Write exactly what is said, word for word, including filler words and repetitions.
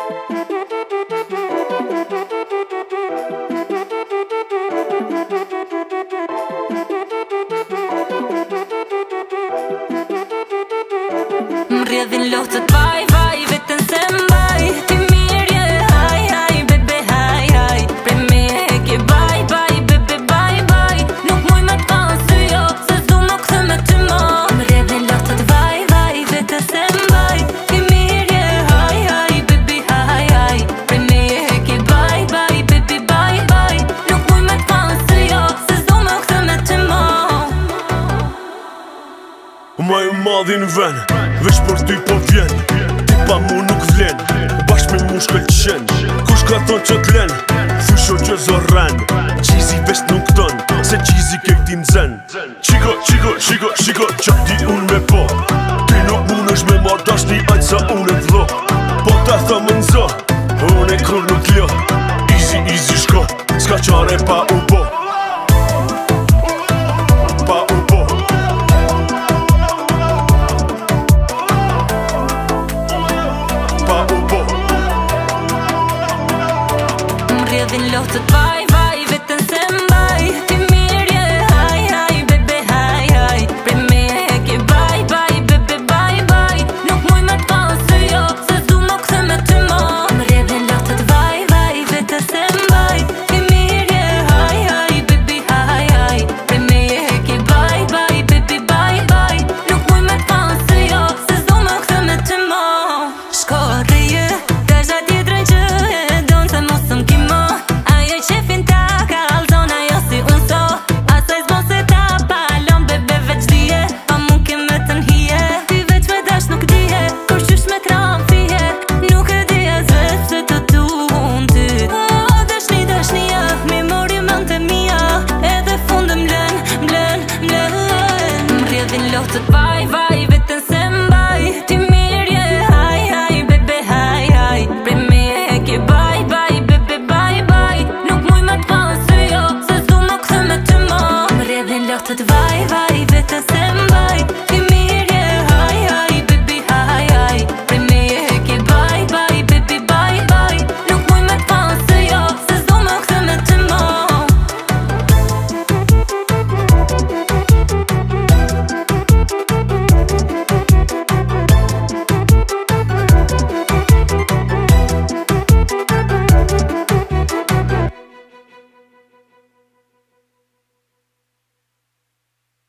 Rjedhin lotët vaj, vaj, vetën se mbaj Ti mirje, haj, haj, bebe, haj, haj Pre me e ke baj, baj, bebe, baj, baj Nuk muj me t'pa sy jo, se s'du më këthë me ty mo Rjedhin lotët vaj, vaj, vetën se mbaj Ti mirje, haj, haj, bebe, haj, haj Pre me e ke baj, baj, bebe, baj, baj Nuk muj me t'pa sy jo, se s'du më këthë me ty mo Ma ju madhin ven, veç për ty po vjen Ti pa mu nuk vlen, bashk me mu shkëllqen Kush ka thon që t'len, fusho që zorren Qizi veç nuk ton, se qizi ke këti nxen Qiko, qiko, shiko, shiko, qa di unë me po Ti nuk mun është me marr dashni aqë sa unë e t'dho Po ta tha më nëzo, unë e kur nuk ljo Easy, easy shko, s'ka qare pa u po Rjedhin lotët vaj